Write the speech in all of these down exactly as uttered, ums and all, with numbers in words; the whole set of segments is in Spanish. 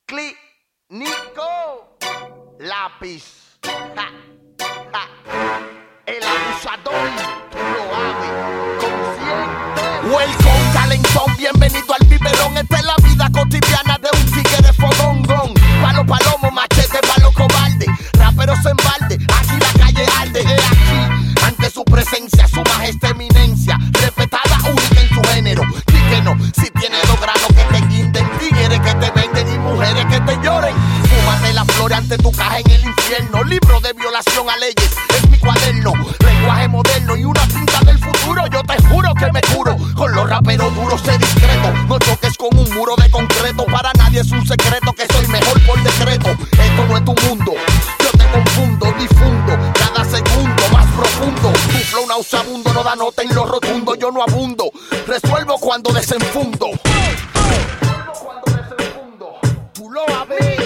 Clínico Lápiz. Ja, ja. El abusador, tú lo haces consciente. Welcome, calentón, bienvenido al biberón. Esta es la vida cotidiana de un tigre de fogongón. Palo, palomo, machete, palo, cobarde. Raperos en balde, aquí la calle arde. He aquí, ante su presencia, su majestad eminencia, respetada, única en su género. Di que no, si tiene dos granos que te guinden, tigres que te venden y mujeres que te lloren. Fúmate la flor ante tu caja en el infierno. Libro de violación a leyes, es mi cuaderno. Lenguaje moderno y una pinta del futuro. Yo te juro que me curo con los raperos duros, sé discreto. No choques con un muro de concreto. Para nadie es un secreto que soy mejor por decreto. Esto no es tu mundo, yo te confundo, difundo cada segundo más profundo. Tu flow nauseabundo no da nota en lo rotundo. Yo no abundo, resuelvo cuando desenfundo. Resuelvo cuando desenfundo. Tú lo sabes.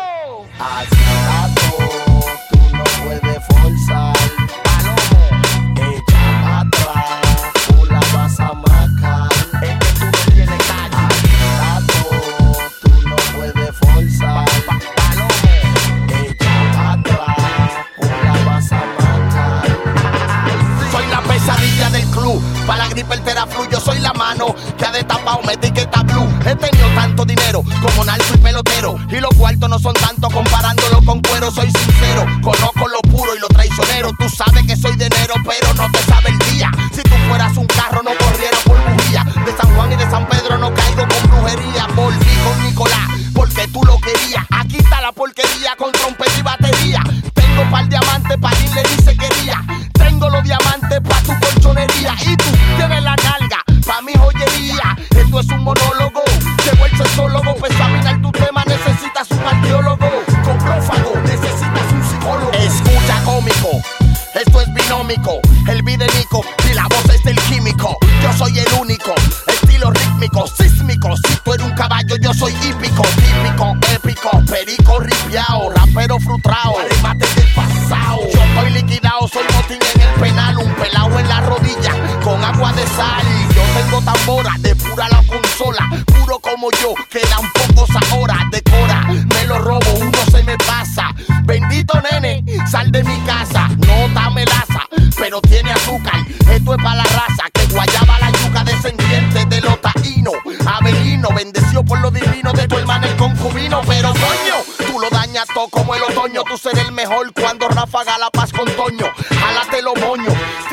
Así tú no puedes forzar. Palomo, echa pa' atrás, tú la vas a marcar. Es que tú no tienes calle. Así tú no puedes forzar. Palomo, echa pa' atrás, tú la vas a marcar. soy la pesadilla del club. Pa' la gripe el teraflu, yo soy la mano que ha destapado mi etiqueta blue. He tenido tanto dinero como narco y pelotero, y los cuartos no son tanto comparándolo con cuero. Soy sincero, conozco lo puro y lo traicionero. Tú sabes que soy de enero, pero no te sabe el día. Si tú fueras un carro, no corriera por bujía. De San Juan y de San Pedro no caigo con brujería. Volví con Nicolás, porque tú lo querías. Aquí está la porquería con trompeta y batería. Tengo par diamantes, pa' quien le dice quería. Tengo los diamantes pa' tu colchonería. Y tú tienes la nalga pa' mi joyería. Esto es un monólogo, llegó el sexólogo. Pa' examinar tu tema necesitas un arqueólogo. Con prófago necesitas un psicólogo. Escucha cómico, esto es binómico. El videnico y la voz es del químico. Yo soy el único, estilo rítmico, sísmico. Si tú eres un caballo, yo soy hípico. Típico, épico, perico ripiao, rapero frustrao, remate del pasado. Yo estoy liquidado, soy botín en el penal. Un pelao en la rodilla, con agua de sal. Yo tengo tambora, de pura la consola. Puro como yo, quedan pocos ahora. Decora, me lo robo, uno se me pasa. Bendito nene, sal de mi casa. No da melaza, pero tiene azúcar. Esto es para la raza que guayaba la yuca, descendiente de los taínos. Abelino, bendecido por lo divino de tu hermana el concubino. Pero coño, tú lo dañas todo como el otoño. Tú serás el mejor cuando ráfaga la paz con Toño. Jálate los moños,